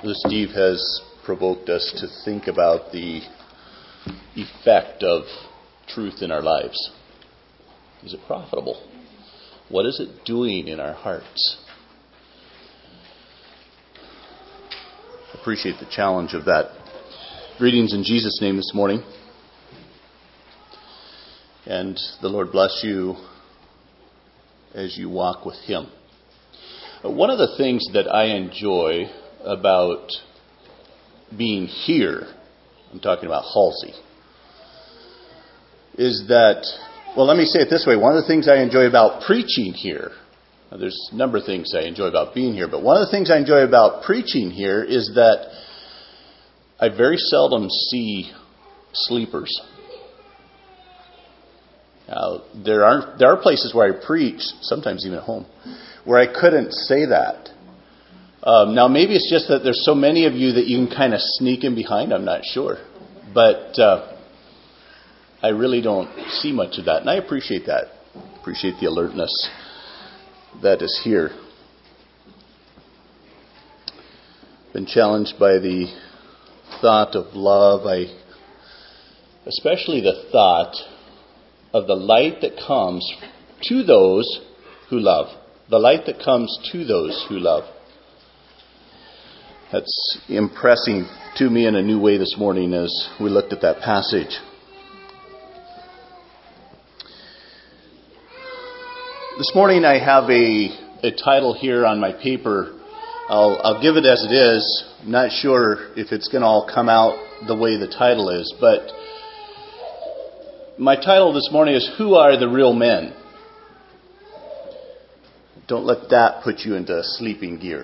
Steve has provoked us to think about the effect of truth in our lives. Is it profitable? What is it doing in our hearts? I appreciate the challenge of that. Greetings in Jesus' name this morning. And the Lord bless you as you walk with Him. One of the things that I enjoy about being here, I'm talking about Halsey, is that, well, let me say it this way. One of the things I enjoy about preaching here, there's a number of things I enjoy about being here, but one of the things I enjoy about preaching here is that I very seldom see sleepers. Now, there are places where I preach, sometimes even at home, where I couldn't say that. Now, maybe it's just that there's so many of you that you can kind of sneak in behind. I'm not sure. But I really don't see much of that. And I appreciate that. Appreciate the alertness that is here. Been challenged by the thought of love. Especially the thought of the light that comes to those who love. The light that comes to those who love. That's impressing to me in a new way this morning as we looked at that passage. This morning I have a title here on my paper. I'll give it as it is. I'm not sure if it's going to all come out the way the title is, but my title this morning is Who Are the Real Men? Don't let that put you into sleeping gear.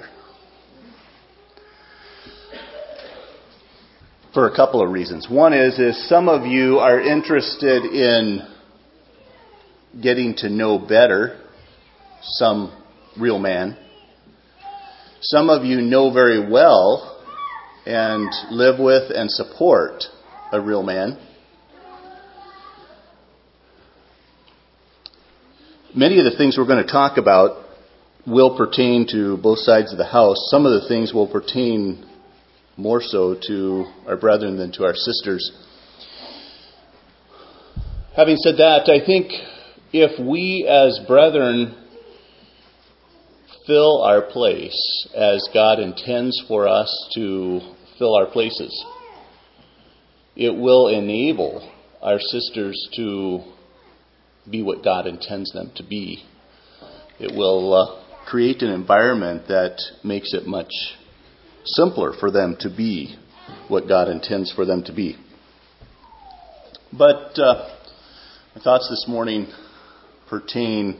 For a couple of reasons. One is some of you are interested in getting to know better some real man. Some of you know very well and live with and support a real man. Many of the things we're going to talk about will pertain to both sides of the house. Some of the things will pertain more so to our brethren than to our sisters. Having said that, I think if we as brethren fill our place as God intends for us to fill our places, it will enable our sisters to be what God intends them to be. It will create an environment that makes it much simpler for them to be what God intends for them to be. But my thoughts this morning pertain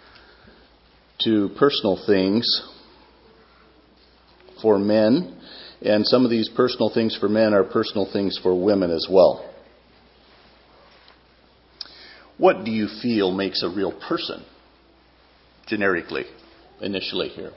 to personal things for men, and some of these personal things for men are personal things for women as well. What do you feel makes a real person, generically, initially here?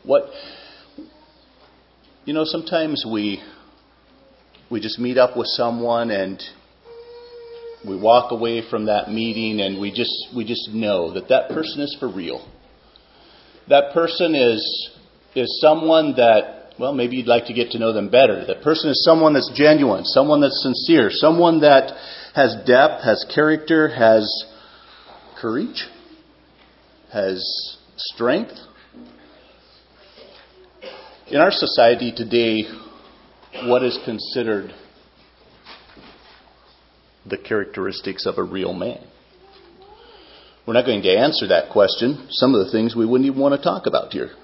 Sometimes we just meet up with someone and we walk away from that meeting and we just know that person is for real. That person is someone that, well, maybe you'd like to get to know them better. That person is someone that's genuine, someone that's sincere, someone that has depth, has character, has courage, has strength. In our society today, what is considered the characteristics of a real man? We're not going to answer that question. Some of the things we wouldn't even want to talk about here.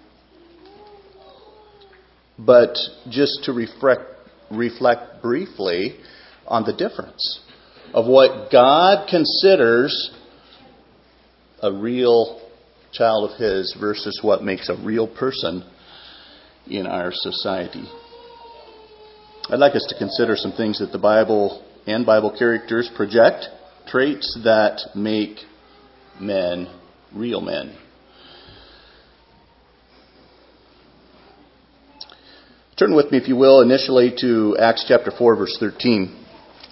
But just to reflect briefly on the difference of what God considers a real child of His versus what makes a real person in our society. I'd like us to consider some things that the Bible and Bible characters project, traits that make men real men. Turn with me, if you will, initially to Acts chapter 4, verse 13.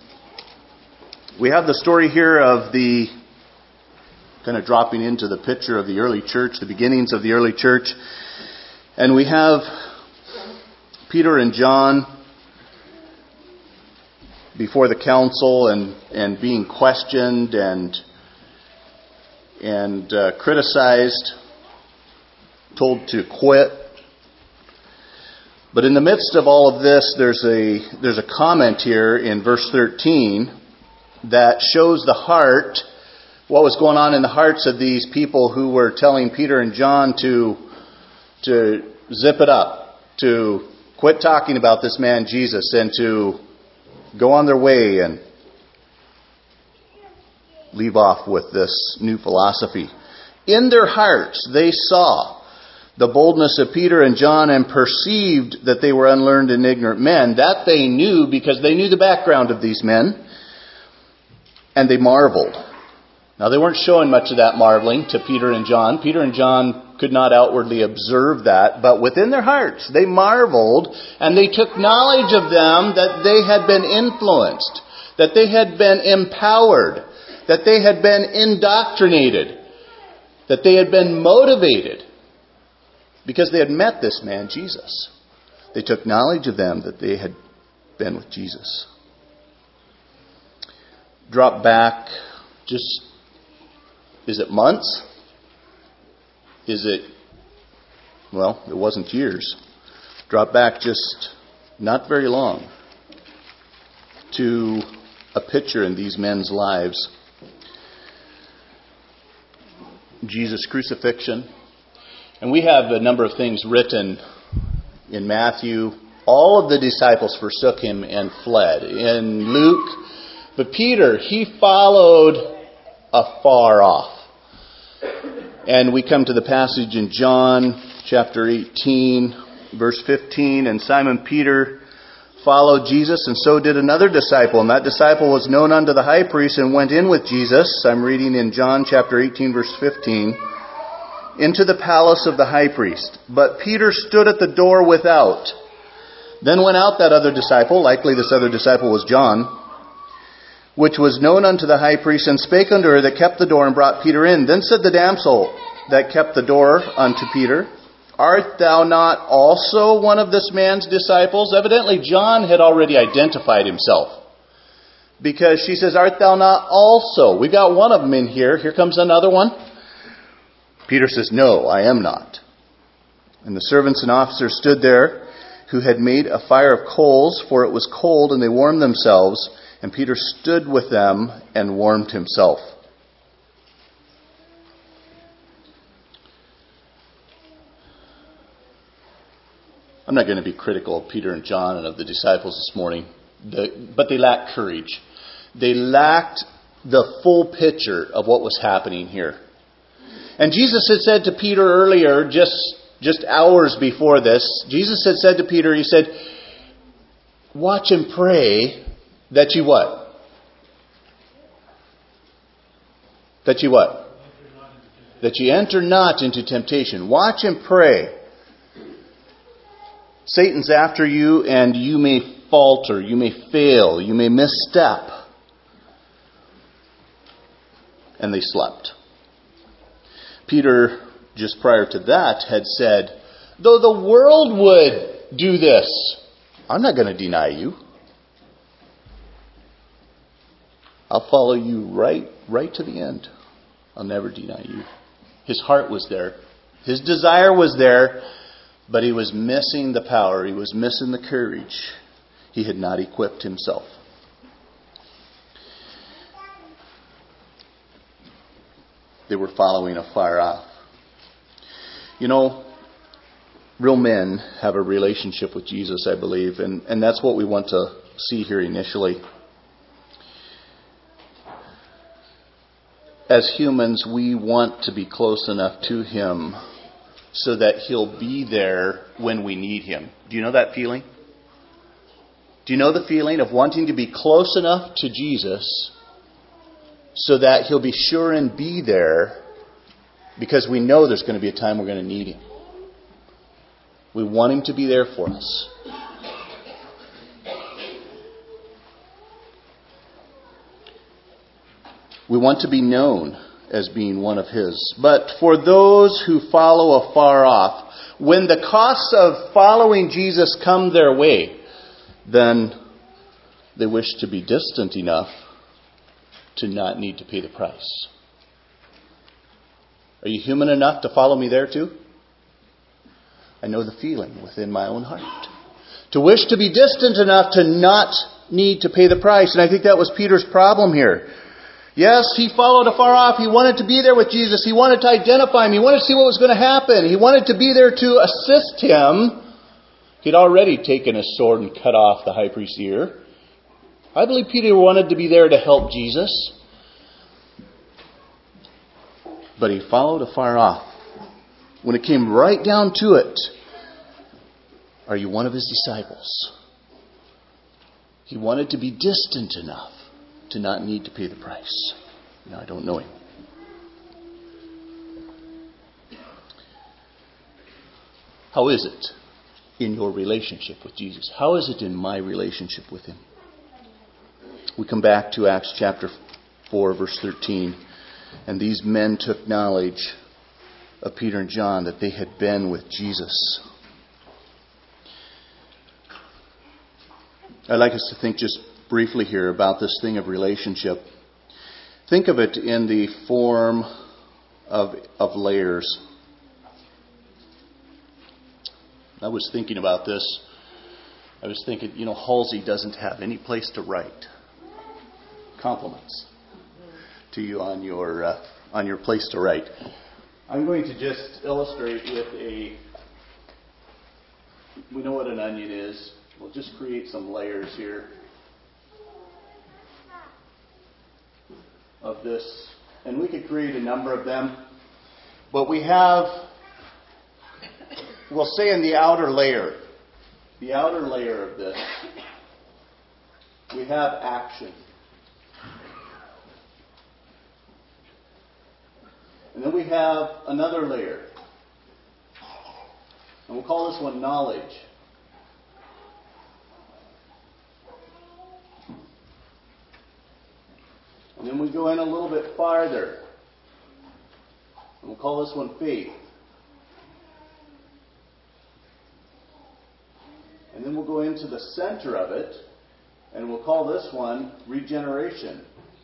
We have the story here of the kind of dropping into the picture of the early church, the beginnings of the early church. And we have Peter and John before the council and being questioned and criticized, told to quit. But in the midst of all of this, there's a comment here in verse 13 that shows the heart, what was going on in the hearts of these people who were telling Peter and John to zip it up, to quit talking about this man Jesus, and to go on their way and leave off with this new philosophy. In their hearts, they saw the boldness of Peter and John and perceived that they were unlearned and ignorant men. That they knew because they knew the background of these men. And they marveled. Now, they weren't showing much of that marveling to Peter and John. Peter and John could not outwardly observe that, but within their hearts they marveled, and they took knowledge of them that they had been influenced, that they had been empowered, that they had been indoctrinated, that they had been motivated, because they had met this man, Jesus. They took knowledge of them that they had been with Jesus. Drop back just, is it months? Is it, well, it wasn't years. Drop back just not very long to a picture in these men's lives. Jesus' crucifixion. And we have a number of things written in Matthew. All of the disciples forsook him and fled. In Luke, but Peter, he followed afar off. And we come to the passage in John chapter 18, verse 15. And Simon Peter followed Jesus, and so did another disciple. And that disciple was known unto the high priest and went in with Jesus. I'm reading in John chapter 18, verse 15. Into the palace of the high priest. But Peter stood at the door without. Then went out that other disciple, likely this other disciple was John, which was known unto the high priest, and spake unto her that kept the door, and brought Peter in. Then said the damsel that kept the door unto Peter, Art thou not also one of this man's disciples? Evidently John had already identified himself, because she says, Art thou not also? We've got one of them in here. Here comes another one. Peter says, No, I am not. And the servants and officers stood there, who had made a fire of coals, for it was cold, and they warmed themselves. And Peter stood with them and warmed himself. I'm not going to be critical of Peter and John and of the disciples this morning, but they lacked courage. They lacked the full picture of what was happening here. And Jesus had said to Peter earlier, just hours before this, Jesus had said to Peter, he said, watch and pray that you what? That you what? That you enter not into temptation. Watch and pray. Satan's after you, and you may falter, you may fail, you may misstep. And they slept. Peter, just prior to that, had said, though the world would do this, I'm not going to deny you. I'll follow you right to the end. I'll never deny you. His heart was there. His desire was there, but he was missing the power. He was missing the courage. He had not equipped himself. They were following afar off. You know, real men have a relationship with Jesus, I believe, and that's what we want to see here initially. As humans, we want to be close enough to Him so that He'll be there when we need Him. Do you know that feeling? Do you know the feeling of wanting to be close enough to Jesus so that He'll be sure and be there, because we know there's going to be a time we're going to need Him. We want Him to be there for us. We want to be known as being one of his. But for those who follow afar off, when the costs of following Jesus come their way, then they wish to be distant enough to not need to pay the price. Are you human enough to follow me there too? I know the feeling within my own heart. To wish to be distant enough to not need to pay the price. And I think that was Peter's problem here. Yes, he followed afar off. He wanted to be there with Jesus. He wanted to identify him. He wanted to see what was going to happen. He wanted to be there to assist him. He'd already taken his sword and cut off the high priest's ear. I believe Peter wanted to be there to help Jesus. But he followed afar off. When it came right down to it, are you one of his disciples? He wanted to be distant enough to not need to pay the price. Now, I don't know him. How is it in your relationship with Jesus? How is it in my relationship with him? We come back to Acts chapter 4, verse 13. And these men took knowledge of Peter and John that they had been with Jesus. I'd like us to think just briefly here about this thing of relationship. Think of it in the form of layers. I was thinking about this. I was thinking, Halsey doesn't have any place to write compliments to you on your place to write. I'm going to just illustrate with we know what an onion is. We'll just create some layers here of this. And we could create a number of them. But we'll say in the outer layer of this, we have action. And then we have another layer. And we'll call this one knowledge. And then we go in a little bit farther. And we'll call this one faith. And then we'll go into the center of it. And we'll call this one regeneration.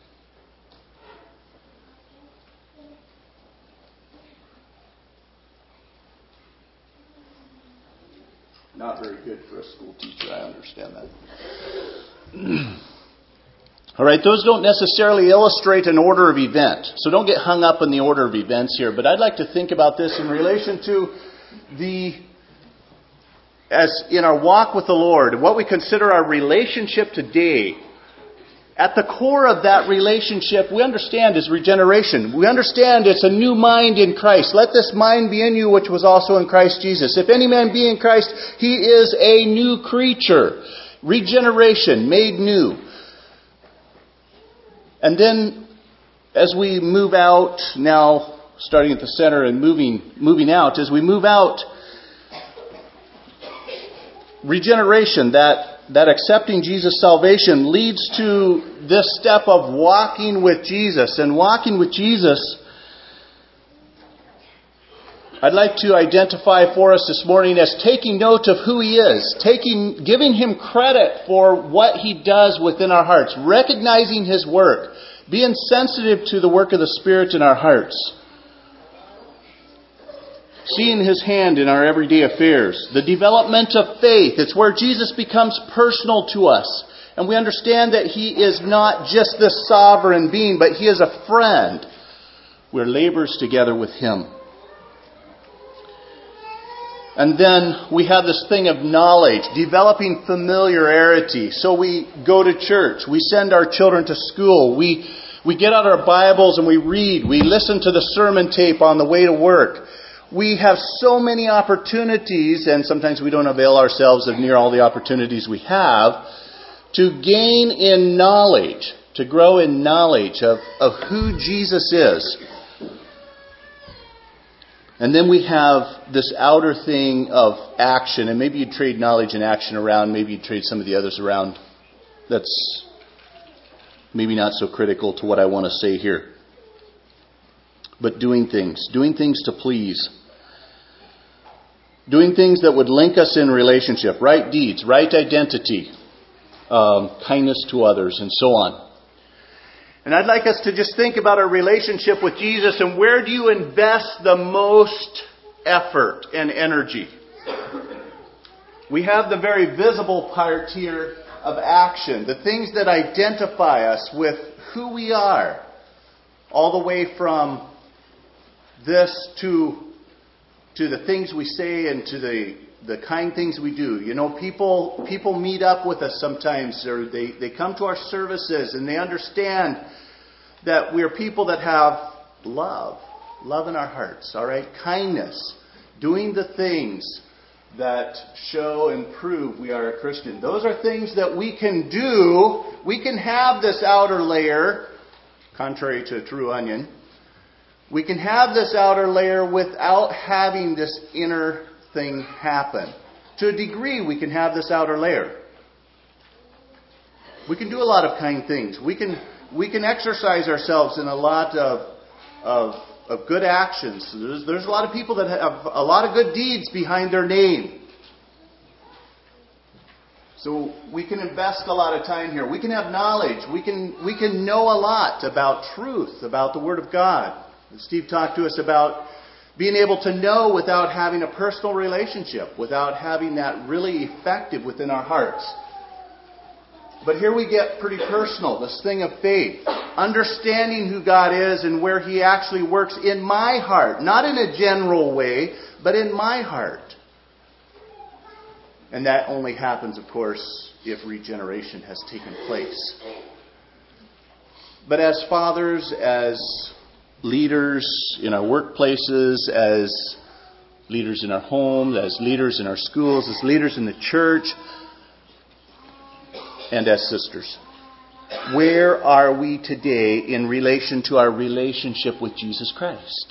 Not very good for a school teacher, I understand that. All right, those don't necessarily illustrate an order of event. So don't get hung up in the order of events here. But I'd like to think about this in relation to as in our walk with the Lord, what we consider our relationship today. At the core of that relationship, we understand is regeneration. We understand it's a new mind in Christ. Let this mind be in you, which was also in Christ Jesus. If any man be in Christ, he is a new creature. Regeneration, made new. And then, as we move out, now starting at the center and moving out, as we move out, regeneration, that accepting Jesus' salvation leads to this step of walking with Jesus. And walking with Jesus, I'd like to identify for us this morning as taking note of who He is, giving Him credit for what He does within our hearts, recognizing His work, being sensitive to the work of the Spirit in our hearts, seeing His hand in our everyday affairs. The development of faith. It's where Jesus becomes personal to us. And we understand that He is not just this sovereign being, but He is a friend. We're laborers together with Him. And then we have this thing of knowledge, developing familiarity. So we go to church. We send our children to school. We get out our Bibles and we read. We listen to the sermon tape on the way to work. We have so many opportunities, and sometimes we don't avail ourselves of near all the opportunities we have, to gain in knowledge, to grow in knowledge of who Jesus is. And then we have this outer thing of action, and maybe you trade knowledge and action around, maybe you trade some of the others around. That's maybe not so critical to what I want to say here. but doing things to please. Doing things that would link us in relationship, right deeds, right identity, kindness to others, and so on. And I'd like us to just think about our relationship with Jesus and where do you invest the most effort and energy? We have the very visible part here of action, the things that identify us with who we are, all the way from this to the things we say and to the kind things we do. You know, people meet up with us sometimes, or they come to our services and they understand that we're people that have love in our hearts, all right? Kindness, doing the things that show and prove we are a Christian. Those are things that we can do. We can have this outer layer, contrary to a true onion. We can have this outer layer without having this inner thing happen. To a degree, we can have this outer layer. We can do a lot of kind things. We can exercise ourselves in a lot of good actions. There's a lot of people that have a lot of good deeds behind their name. So we can invest a lot of time here. We can have knowledge. We can know a lot about truth, about the Word of God. Steve talked to us about being able to know without having a personal relationship, without having that really effective within our hearts. But here we get pretty personal, this thing of faith. Understanding who God is and where He actually works in my heart. Not in a general way, but in my heart. And that only happens, of course, if regeneration has taken place. But as fathers, as leaders in our workplaces, as leaders in our homes, as leaders in our schools, as leaders in the church, and as sisters. Where are we today in relation to our relationship with Jesus Christ?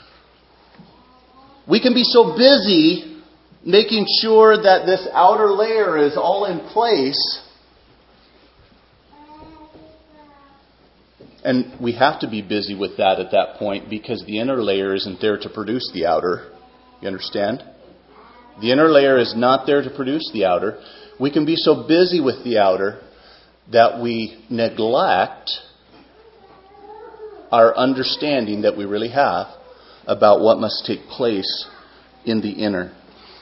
We can be so busy making sure that this outer layer is all in place. And we have to be busy with that at that point because the inner layer isn't there to produce the outer. You understand? The inner layer is not there to produce the outer. We can be so busy with the outer that we neglect our understanding that we really have about what must take place in the inner.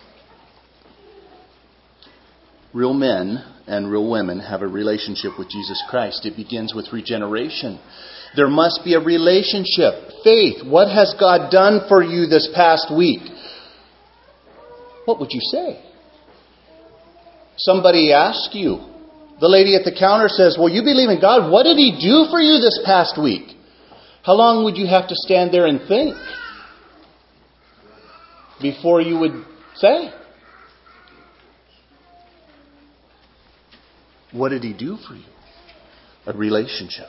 Real men and real women have a relationship with Jesus Christ. It begins with regeneration. There must be a relationship. Faith. What has God done for you this past week? What would you say? Somebody asks you. The lady at the counter says, well, you believe in God. What did He do for you this past week? How long would you have to stand there and think before you would say? What did He do for you? A relationship.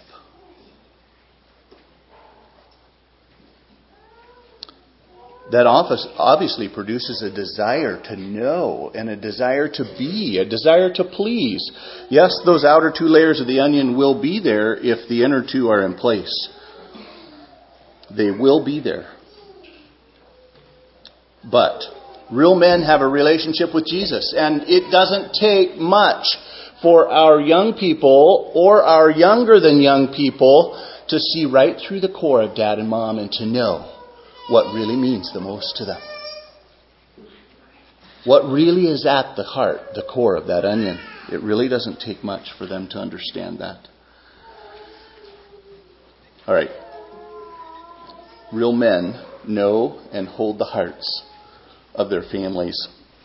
That obviously produces a desire to know and a desire to be, a desire to please. Yes, those outer two layers of the onion will be there if the inner two are in place. They will be there. But real men have a relationship with Jesus, and it doesn't take much for our young people or our younger than young people to see right through the core of dad and mom and to know what really means the most to them. What really is at the heart, the core of that onion. It really doesn't take much for them to understand that. All right. Real men know and hold the hearts of their families.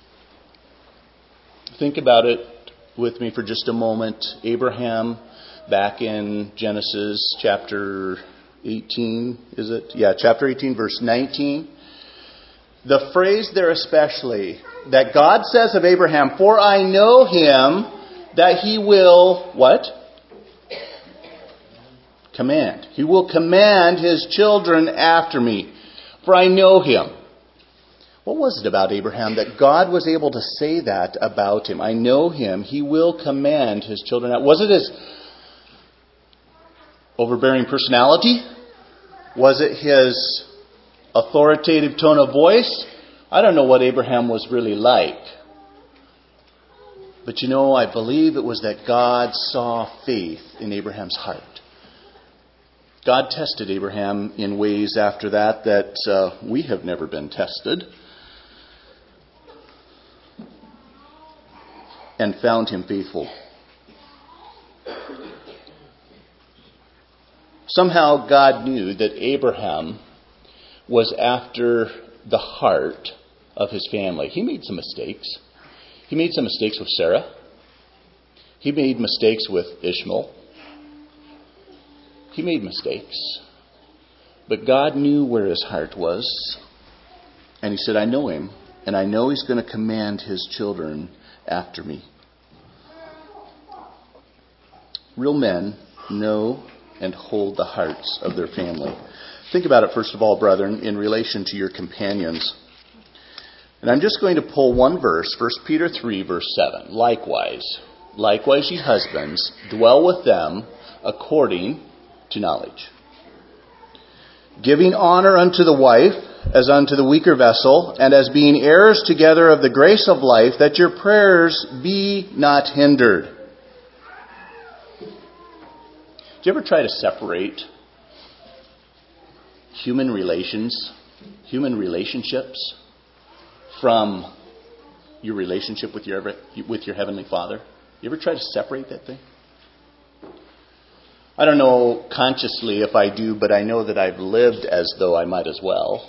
Think about it with me for just a moment. Abraham, back in Genesis chapter 18, is it? Yeah, chapter 18, verse 19. The phrase there especially, that God says of Abraham, for I know him that he will, what? Command. He will command his children after me, for I know him. What was it about Abraham that God was able to say that about him? I know him. He will command his children. Was it his overbearing personality? Was it his authoritative tone of voice? I don't know what Abraham was really like. But I believe it was that God saw faith in Abraham's heart. God tested Abraham in ways after that we have never been tested. And found him faithful. Somehow God knew that Abraham was after the heart of his family. He made some mistakes. He made some mistakes with Sarah. He made mistakes with Ishmael. He made mistakes. But God knew where his heart was. And he said, I know him. And I know he's going to command his children after me. Real men know and hold the hearts of their family. Think about it, first of all, brethren, in relation to your companions. And I'm just going to pull one verse, 1 Peter 3, verse 7. Likewise, ye husbands, dwell with them according to knowledge, giving honor unto the wife as unto the weaker vessel, and as being heirs together of the grace of life, that your prayers be not hindered. Do you ever try to separate human relationships from your relationship with your Heavenly Father? You ever try to separate that thing? I don't know consciously if I do, but I know that I've lived as though I might as well.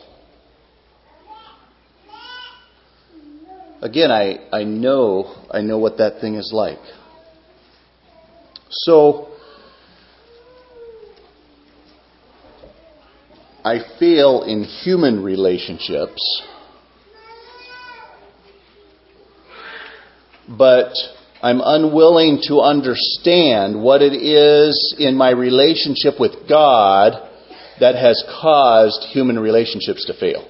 Again, I know what that thing is like. So, I fail in human relationships, but I'm unwilling to understand what it is in my relationship with God that has caused human relationships to fail.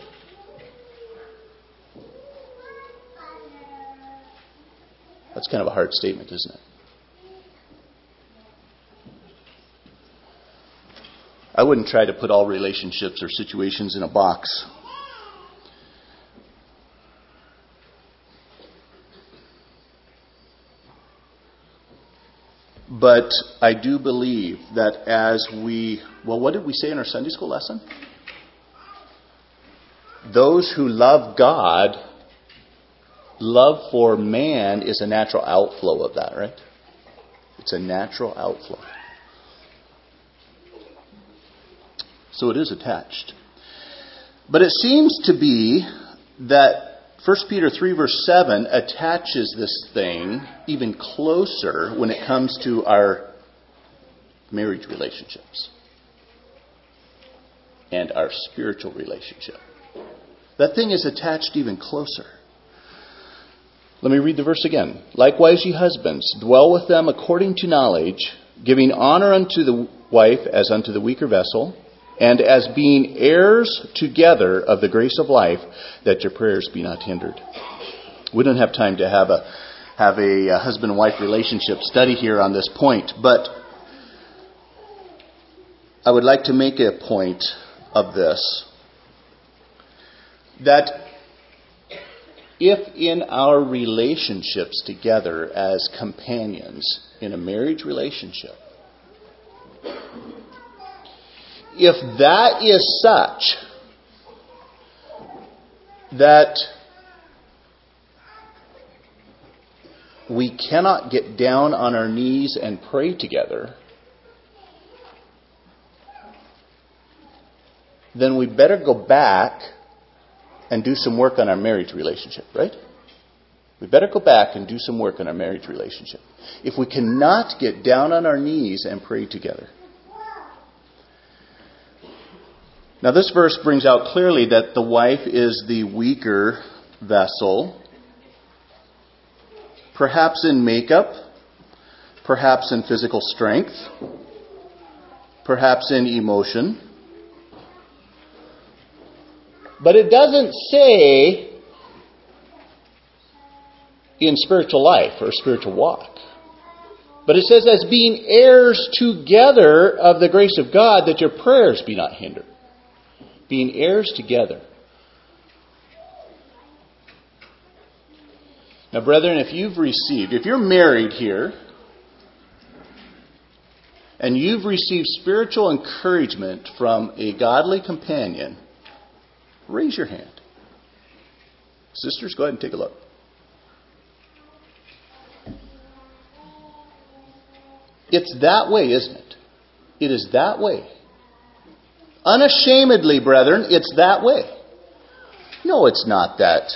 That's kind of a hard statement, isn't it? I wouldn't try to put all relationships or situations in a box. But I do believe that what did we say in our Sunday school lesson? Those who love God, love for man is a natural outflow of that, right? It's a natural outflow. So it is attached. But it seems to be that 1 Peter 3 verse 7 attaches this thing even closer when it comes to our marriage relationships and our spiritual relationship. That thing is attached even closer. Let me read the verse again. Likewise, ye husbands, dwell with them according to knowledge, giving honor unto the wife as unto the weaker vessel, and as being heirs together of the grace of life, that your prayers be not hindered. We don't have time to have a husband and wife relationship study here on this point, but I would like to make a point of this. That if in our relationships together as companions in a marriage relationship, if that is such that we cannot get down on our knees and pray together, then we better go back and do some work on our marriage relationship, right? We better go back and do some work on our marriage relationship. If we cannot get down on our knees and pray together. Now this verse brings out clearly that the wife is the weaker vessel, perhaps in makeup, perhaps in physical strength, perhaps in emotion. But it doesn't say in spiritual life or spiritual walk. But it says as being heirs together of the grace of God, that your prayers be not hindered. Being heirs together. Now, brethren, if you're married here, and you've received spiritual encouragement from a godly companion, raise your hand. Sisters, go ahead and take a look. It's that way, isn't it? It is that way. Unashamedly, brethren, it's that way. No, it's not that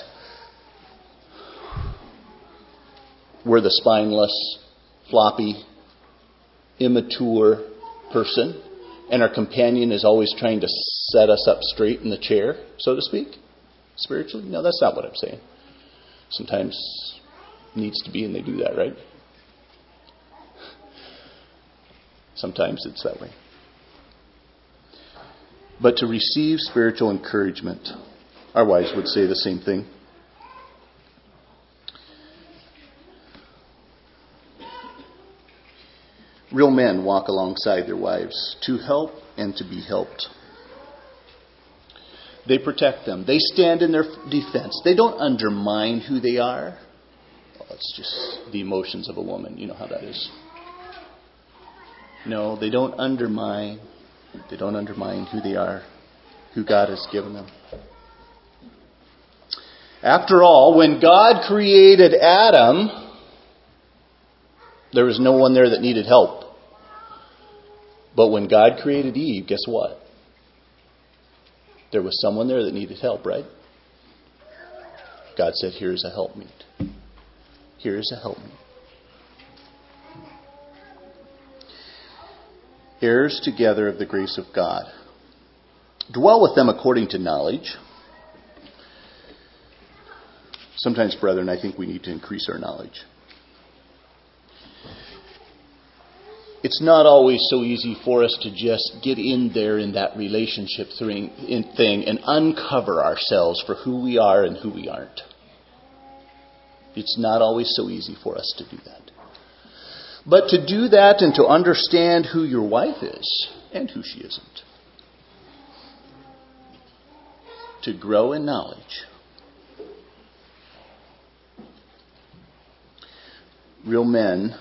we're the spineless, floppy, immature person, and our companion is always trying to set us up straight in the chair, so to speak, spiritually. No, that's not what I'm saying. Sometimes it needs to be, and they do that, right? Sometimes it's that way. But to receive spiritual encouragement, our wives would say the same thing. Real men walk alongside their wives to help and to be helped. They protect them. They stand in their defense. They don't undermine who they are. Well, it's just the emotions of a woman. You know how that is. No, they don't undermine. They don't undermine who they are, who God has given them. After all, when God created Adam, there was no one there that needed help. But when God created Eve, guess what? There was someone there that needed help, right? God said, here's a helpmeet. Here's a helpmeet. Heirs together of the grace of God. Dwell with them according to knowledge. Sometimes, brethren, I think we need to increase our knowledge. It's not always so easy for us to just get in there in that relationship thing and uncover ourselves for who we are and who we aren't. It's not always so easy for us to do that. But to do that and to understand who your wife is and who she isn't. To grow in knowledge. Real men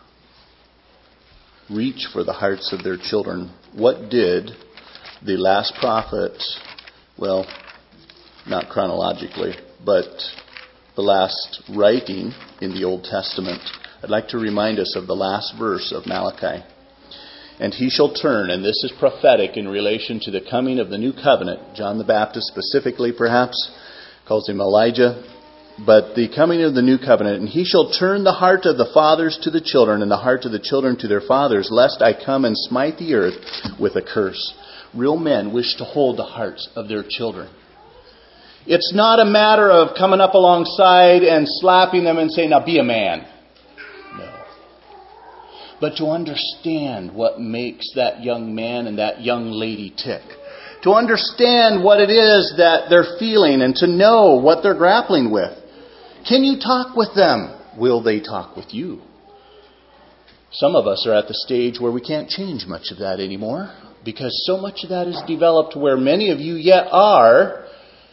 reach for the hearts of their children. What did the last prophet, well, not chronologically, but the last writing in the Old Testament, I'd like to remind us of the last verse of Malachi. And he shall turn, and this is prophetic in relation to the coming of the new covenant. John the Baptist specifically, perhaps, calls him Elijah. But the coming of the new covenant, and he shall turn the heart of the fathers to the children, and the heart of the children to their fathers, lest I come and smite the earth with a curse. Real men wish to hold the hearts of their children. It's not a matter of coming up alongside and slapping them and saying, now be a man. No. But to understand what makes that young man and that young lady tick. To understand what it is that they're feeling and to know what they're grappling with. Can you talk with them? Will they talk with you? Some of us are at the stage where we can't change much of that anymore because so much of that is developed where many of you yet are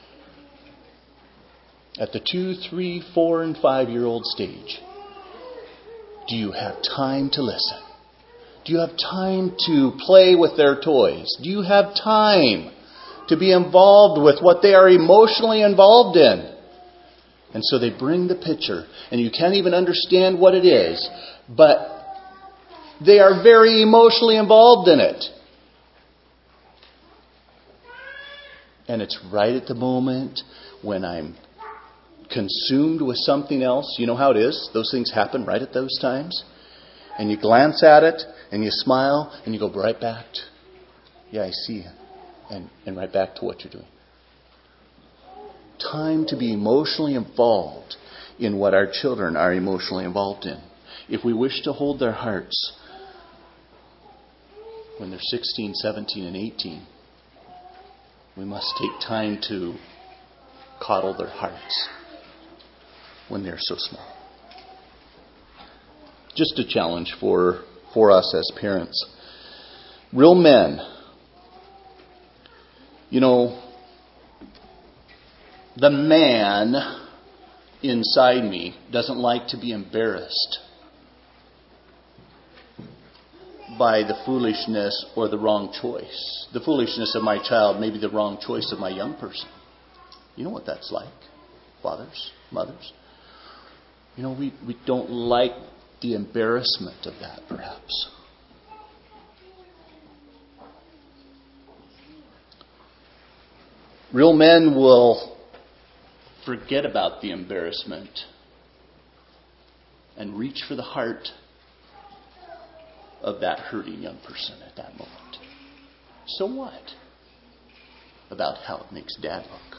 at the 2, 3, 4, and 5-year-old stage. Do you have time to listen? Do you have time to play with their toys? Do you have time to be involved with what they are emotionally involved in? And so they bring the picture, and you can't even understand what it is, but they are very emotionally involved in it. And it's right at the moment when I'm consumed with something else. You know how it is. Those things happen right at those times. And you glance at it, and you smile, and you go right back to, yeah, I see you. And right back to what you're doing. Time to be emotionally involved in what our children are emotionally involved in. If we wish to hold their hearts when they're 16, 17, and 18, we must take time to coddle their hearts when they're so small. Just a challenge for us as parents. Real men You know, the man inside me doesn't like to be embarrassed by the foolishness or the wrong choice. The foolishness of my child, maybe the wrong choice of my young person. You know what that's like, fathers, mothers. You know, we don't like the embarrassment of that, perhaps. Real men will forget about the embarrassment and reach for the heart of that hurting young person at that moment. So what about how it makes Dad look?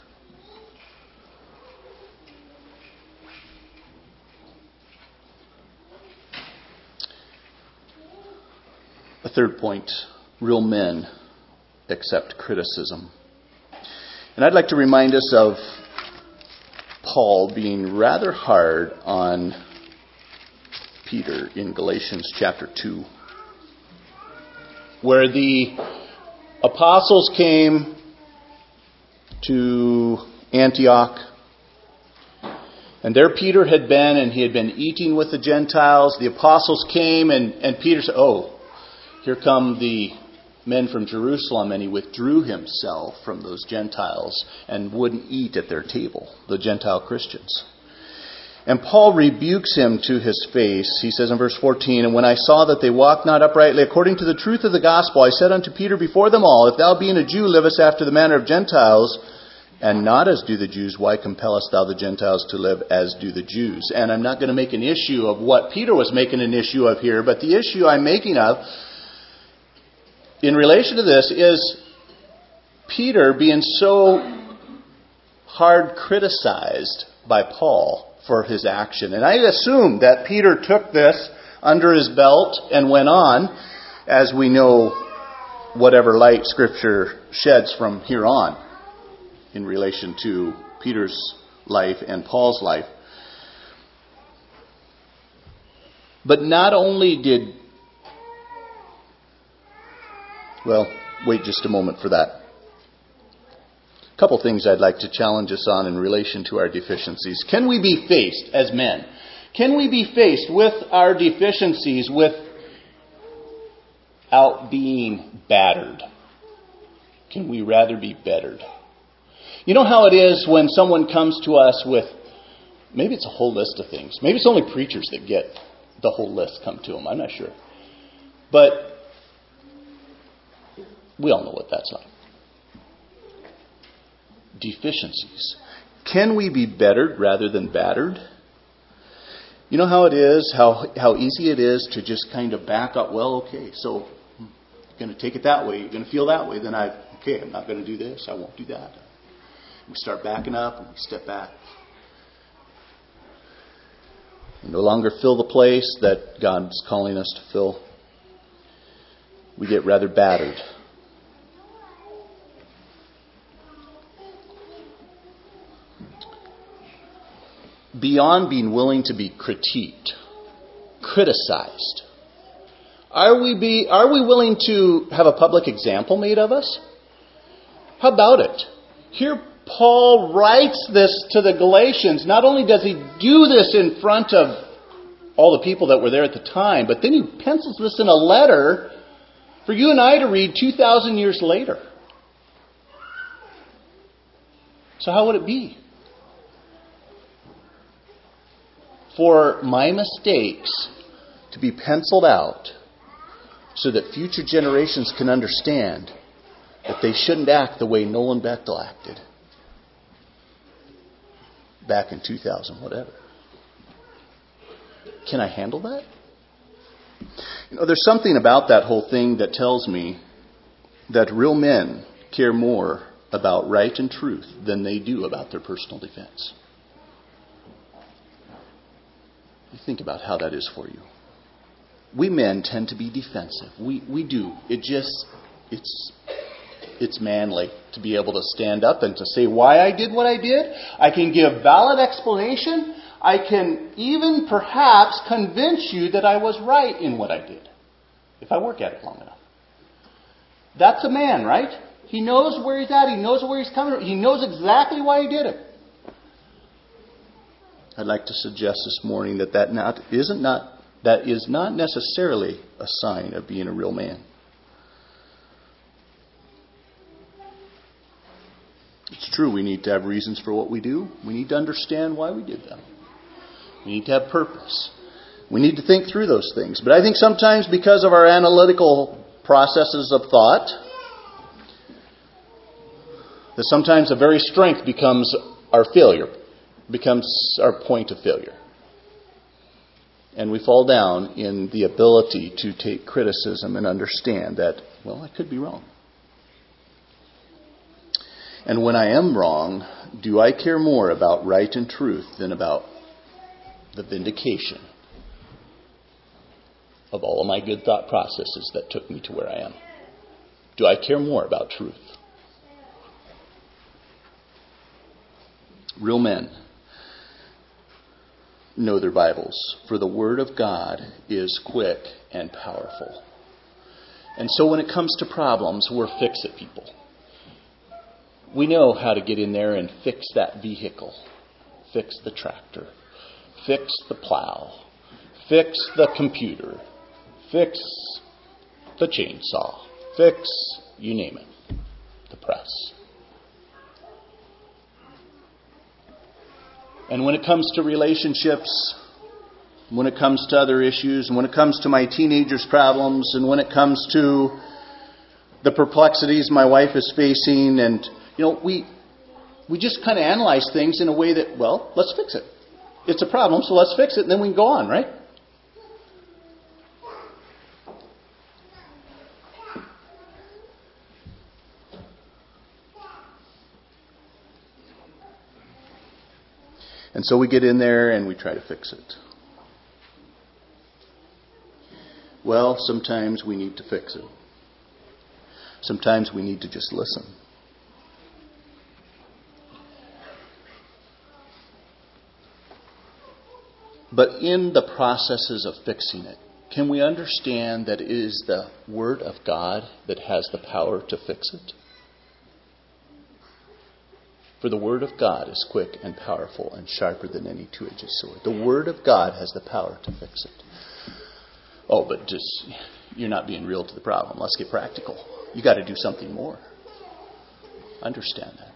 A third point, real men accept criticism. And I'd like to remind us of Paul being rather hard on Peter in Galatians chapter 2, where the apostles came to Antioch, and there Peter had been, and he had been eating with the Gentiles. The apostles came, and Peter said, "Oh, here come the men from Jerusalem," and he withdrew himself from those Gentiles and wouldn't eat at their table, the Gentile Christians. And Paul rebukes him to his face. He says in verse 14, "And when I saw that they walked not uprightly according to the truth of the gospel, I said unto Peter before them all, If thou being a Jew livest after the manner of Gentiles, and not as do the Jews, why compellest thou the Gentiles to live as do the Jews?" And I'm not going to make an issue of what Peter was making an issue of here, but the issue I'm making of in relation to this is Peter being so hard criticized by Paul for his action. And I assume that Peter took this under his belt and went on, as we know whatever light Scripture sheds from here on in relation to Peter's life and Paul's life. But not only did... Well, wait just a moment for that. A couple things I'd like to challenge us on in relation to our deficiencies. Can we be faced as men? Can we be faced with our deficiencies without being battered? Can we rather be bettered? You know how it is when someone comes to us with, maybe it's a whole list of things. Maybe it's only preachers that get the whole list come to them. I'm not sure. But we all know what that's like. Deficiencies. Can we be bettered rather than battered? You know how it is, how easy it is to just kind of back up. Well, okay, so you're going to take it that way. You're going to feel that way. Then I'm not going to do this. I won't do that. We start backing up and we step back. We no longer fill the place that God's calling us to fill. We get rather battered. Beyond being willing to be critiqued, criticized, are we willing to have a public example made of us? How about it? Here Paul writes this to the Galatians. Not only does he do this in front of all the people that were there at the time, but then he pencils this in a letter for you and I to read 2,000 years later. So how would it be for my mistakes to be penciled out so that future generations can understand that they shouldn't act the way Nolan Bechtel acted back in 2000, whatever? Can I handle that? You know, there's something about that whole thing that tells me that real men care more about right and truth than they do about their personal defense. You think about how that is for you. We men tend to be defensive. We do. It's manly to be able to stand up and to say why I did what I did. I can give valid explanation. I can even perhaps convince you that I was right in what I did, if I work at it long enough. That's a man, right? He knows where he's at. He knows where he's coming from. He knows exactly why he did it. I'd like to suggest this morning that is not necessarily a sign of being a real man. It's true, we need to have reasons for what we do. We need to understand why we did them. We need to have purpose. We need to think through those things. But I think sometimes because of our analytical processes of thought, that sometimes the very strength becomes our failure, becomes our point of failure. And we fall down in the ability to take criticism and understand that, well, I could be wrong. And when I am wrong, do I care more about right and truth than about the vindication of all of my good thought processes that took me to where I am? Do I care more about truth? Real men know their Bibles, for the Word of God is quick and powerful. And so when it comes to problems, we're fix-it people. We know how to get in there and fix that vehicle, fix the tractor, fix the plow, fix the computer, fix the chainsaw, fix, you name it, the press. And when it comes to relationships, when it comes to other issues, and when it comes to my teenagers' problems, and when it comes to the perplexities my wife is facing, and we just kind of analyze things in a way that, well, let's fix it. It's a problem, so let's fix it, and then we can go on, right? And so we get in there and we try to fix it. Well, sometimes we need to fix it. Sometimes we need to just listen. But in the processes of fixing it, can we understand that it is the Word of God that has the power to fix it? For the Word of God is quick and powerful and sharper than any two-edged sword. The Word of God has the power to fix it. Oh, but you're not being real to the problem. Let's get practical. You got to do something more. Understand that.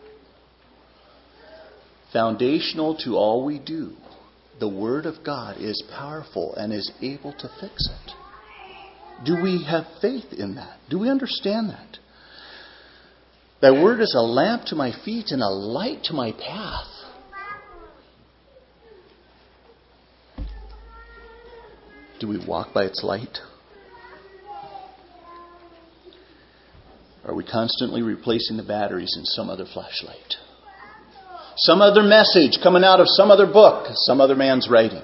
Foundational to all we do, the Word of God is powerful and is able to fix it. Do we have faith in that? Do we understand that? Thy Word is a lamp to my feet and a light to my path. Do we walk by its light? Are we constantly replacing the batteries in some other flashlight? Some other message coming out of some other book, some other man's writing.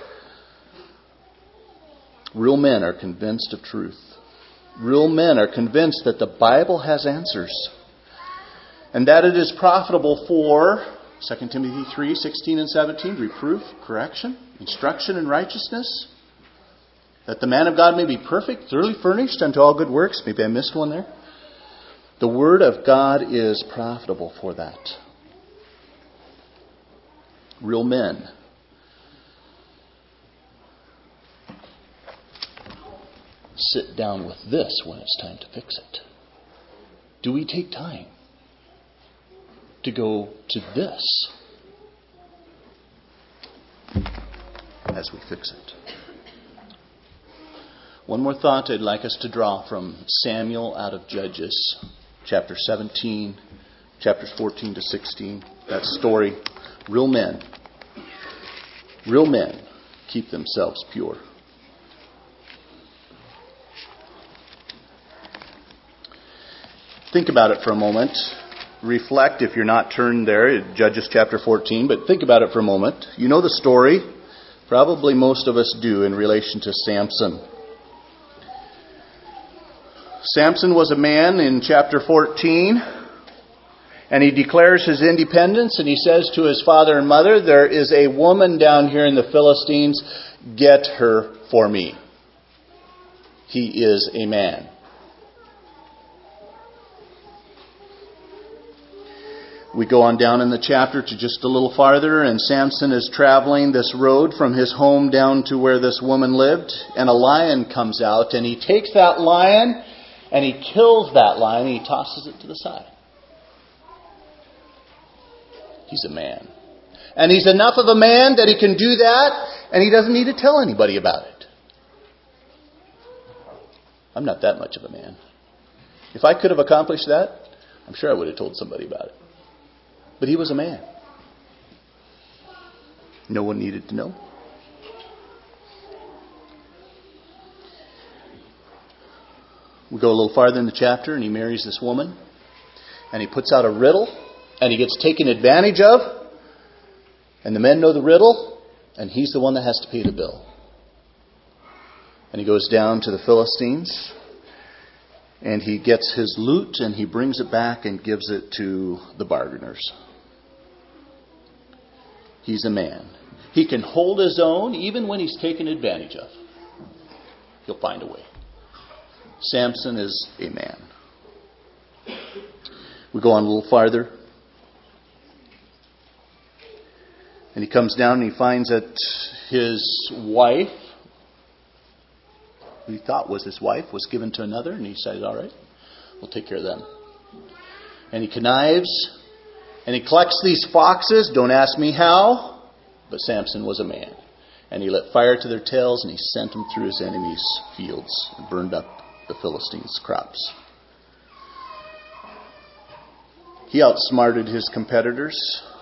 Real men are convinced of truth. Real men are convinced that the Bible has answers. And that it is profitable for 2 Timothy 3:16 and 17, reproof, correction, instruction in righteousness, that the man of God may be perfect, thoroughly furnished unto all good works. Maybe I missed one there. The Word of God is profitable for that. Real men sit down with this when it's time to fix it. Do we take time to go to this as we fix it? One more thought I'd like us to draw from Samuel out of Judges, chapter 17, chapters 14 to 16. That story. Real men keep themselves pure. Think about it for a moment. Reflect, if you're not turned there, Judges chapter 14, but think about it for a moment. You know the story. Probably most of us do in relation to Samson. Samson was a man in chapter 14, and he declares his independence, and he says to his father and mother, there is a woman down here in the Philistines, get her for me. He is a man. We go on down in the chapter to just a little farther, and Samson is traveling this road from his home down to where this woman lived, and a lion comes out, and he takes that lion, and he kills that lion, and he tosses it to the side. He's a man. And he's enough of a man that he can do that, and he doesn't need to tell anybody about it. I'm not that much of a man. If I could have accomplished that, I'm sure I would have told somebody about it. But he was a man. No one needed to know. We go a little farther in the chapter, and he marries this woman. And he puts out a riddle, and he gets taken advantage of. And the men know the riddle, and he's the one that has to pay the bill. And he goes down to the Philistines, and he gets his loot, and he brings it back and gives it to the bargainers. He's a man. He can hold his own even when he's taken advantage of. He'll find a way. Samson is a man. We go on a little farther. And he comes down and he finds that his wife, who he thought was his wife, was given to another. And he said, all right, we'll take care of them. And he connives. And he collects these foxes. Don't ask me how. But Samson was a man. And he lit fire to their tails, and he sent them through his enemies' fields and burned up the Philistines' crops. He outsmarted his competitors.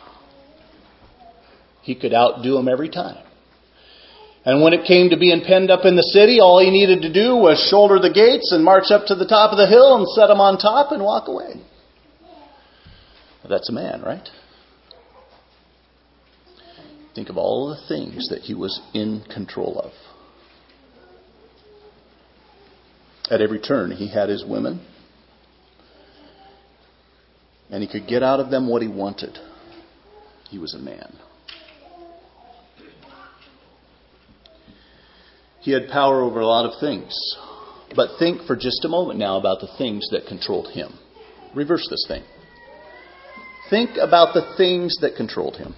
He could outdo them every time. And when it came to being penned up in the city, all he needed to do was shoulder the gates and march up to the top of the hill and set them on top and walk away. That's a man, right? Think of all the things that he was in control of. At every turn, he had his women. And he could get out of them what he wanted. He was a man. He had power over a lot of things. But think for just a moment now about the things that controlled him. Reverse this thing. Think about the things that controlled him.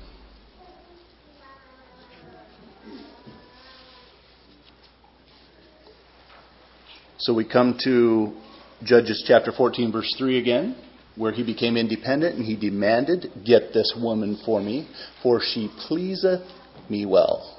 So we come to Judges chapter 14, verse 3 again, where he became independent and he demanded, get this woman for me, for she pleaseth me well.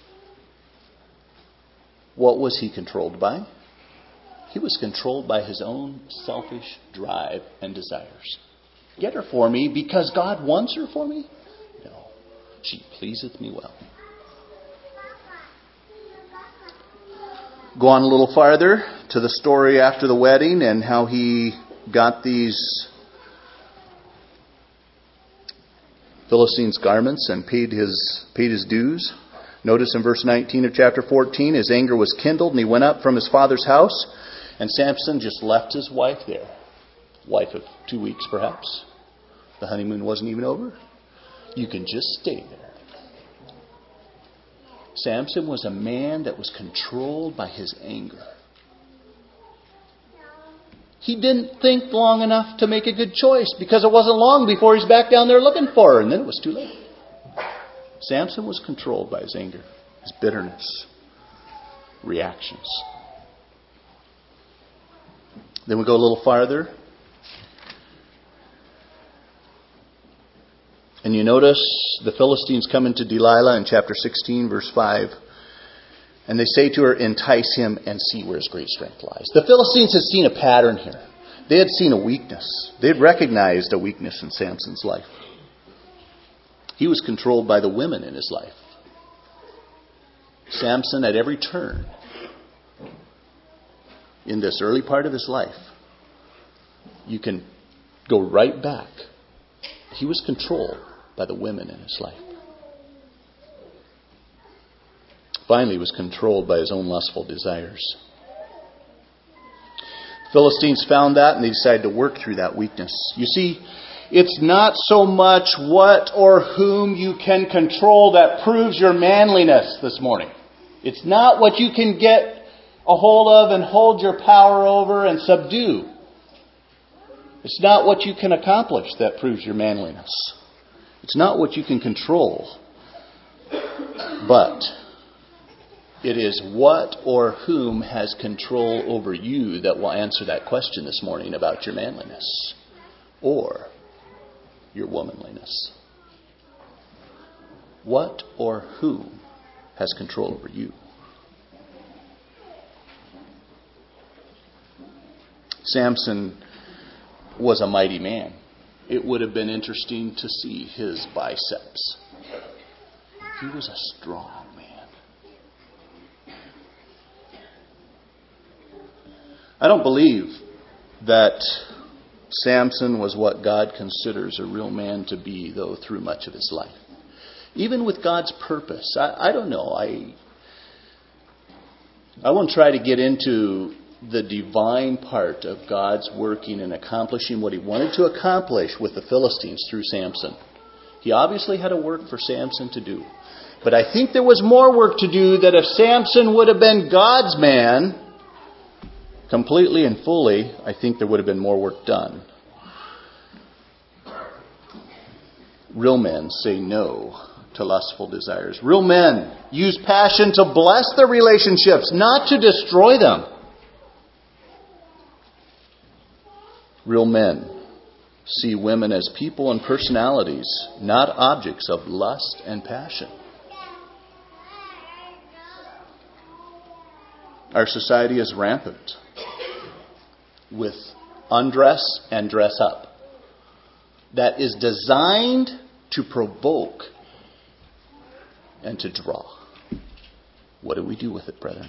What was he controlled by? He was controlled by his own selfish drive and desires. Get her for me because God wants her for me? No. She pleaseth me well. Go on a little farther to the story after the wedding and how he got these Philistines' garments and paid his dues. Notice in verse 19 of chapter 14, his anger was kindled and he went up from his father's house. And Samson just left his wife there. Wife of 2 weeks perhaps. The honeymoon wasn't even over. You can just stay there. Samson was a man that was controlled by his anger. He didn't think long enough to make a good choice because it wasn't long before he's back down there looking for her, and then it was too late. Samson was controlled by his anger, his bitterness, reactions. Then we go a little farther. And you notice the Philistines come into Delilah in chapter 16, verse 5. And they say to her, entice him and see where his great strength lies. The Philistines had seen a pattern here. They had seen a weakness. They had recognized a weakness in Samson's life. He was controlled by the women in his life. Samson, at every turn in this early part of his life, you can go right back. He was controlled by the women in his life. Finally, he was controlled by his own lustful desires. Philistines found that and they decided to work through that weakness. You see, it's not so much what or whom you can control that proves your manliness this morning. It's not what you can get a hold of and hold your power over and subdue. It's not what you can accomplish that proves your manliness. It's not what you can control. But it is what or whom has control over you that will answer that question this morning about your manliness or your womanliness. What or whom has control over you? Samson was a mighty man. It would have been interesting to see his biceps. He was a strong man. I don't believe that Samson was what God considers a real man to be, though, through much of his life. Even with God's purpose. I don't know. I won't try to get into the divine part of God's working and accomplishing what he wanted to accomplish with the Philistines through Samson. He obviously had a work for Samson to do. But I think there was more work to do, that if Samson would have been God's man completely and fully, I think there would have been more work done. Real men say no to lustful desires. Real men use passion to bless their relationships, not to destroy them. Real men see women as people and personalities, not objects of lust and passion. Our society is rampant with undress and dress up that is designed to provoke and to draw. What do we do with it, brethren?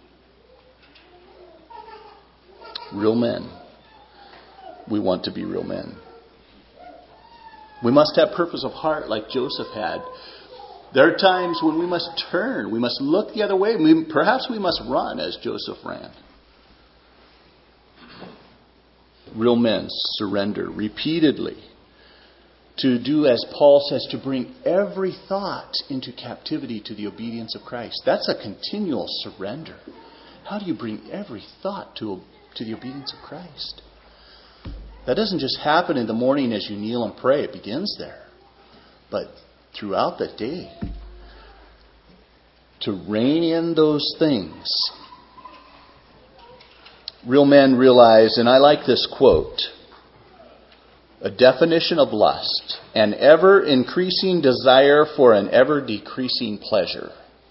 Real men. We want to be real men. We must have purpose of heart like Joseph had. There are times when we must turn. We must look the other way. Perhaps we must run as Joseph ran. Real men surrender repeatedly to do as Paul says, to bring every thought into captivity to the obedience of Christ. That's a continual surrender. How do you bring every thought to the obedience of Christ? That doesn't just happen in the morning as you kneel and pray. It begins there. But throughout the day, to rein in those things. Real men realize, and I like this quote, a definition of lust, an ever-increasing desire for an ever-decreasing pleasure.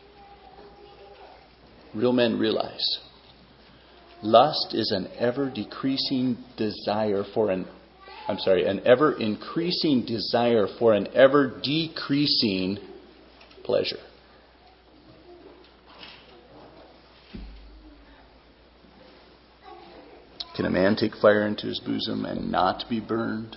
Real men realize lust is an ever-decreasing desire for an ever-increasing desire for an ever-decreasing pleasure. Can a man take fire into his bosom and not be burned?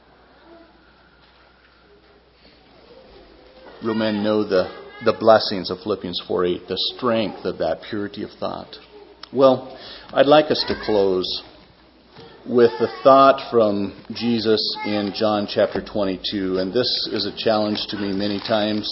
Real men know the blessings of Philippians 4:8, the strength of that purity of thought. Well, I'd like us to close with the thought from Jesus in John chapter 22, and this is a challenge to me many times.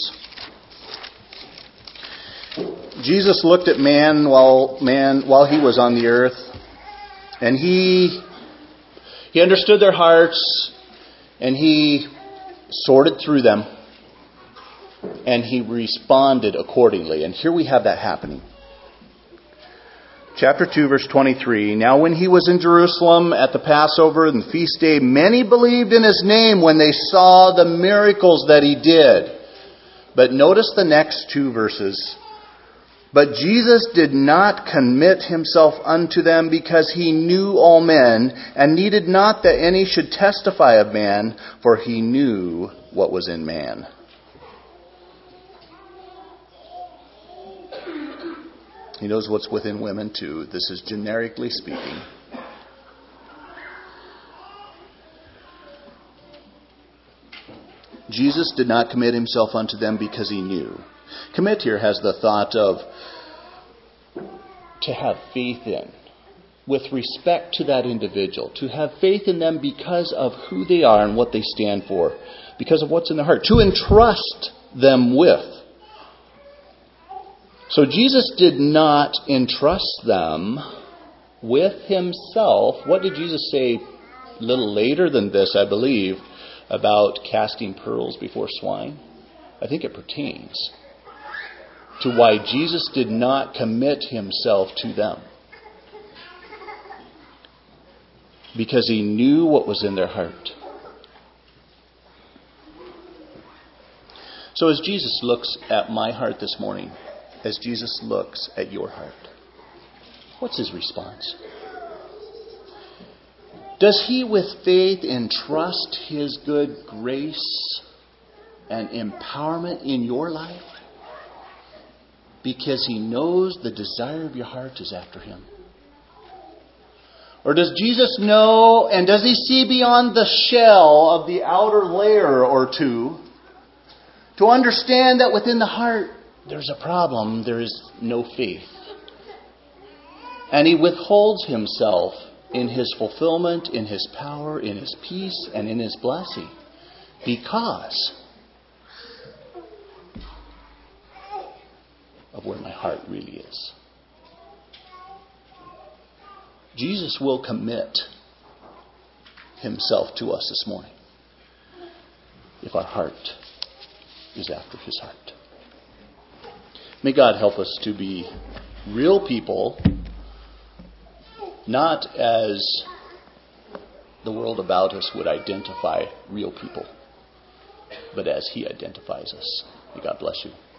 Jesus looked at man while he was on the earth, and he understood their hearts, and he sorted through them, and he responded accordingly. And here we have that happening. Chapter 2, verse 23. Now when he was in Jerusalem at the Passover and the feast day, many believed in his name when they saw the miracles that he did. But notice the next two verses. But Jesus did not commit himself unto them, because he knew all men, and needed not that any should testify of man, for he knew what was in man. He knows what's within women too. This is generically speaking. Jesus did not commit himself unto them because he knew. Commit here has the thought of to have faith in, with respect to that individual. To have faith in them because of who they are and what they stand for. Because of what's in their heart. To entrust them with. So Jesus did not entrust them with himself. What did Jesus say a little later than this, I believe, about casting pearls before swine. I think it pertains to why Jesus did not commit himself to them. Because he knew what was in their heart. So as Jesus looks at my heart this morning, as Jesus looks at your heart, what's his response? Does he with faith entrust his good grace and empowerment in your life? Because he knows the desire of your heart is after him. Or does Jesus know, and does he see beyond the shell of the outer layer or two to understand that within the heart there's a problem, there is no faith? And he withholds himself in his fulfillment, in his power, in his peace, and in his blessing because of where my heart really is. Jesus will commit himself to us this morning if our heart is after his heart. May God help us to be real people, not as the world about us would identify real people, but as he identifies us. May God bless you.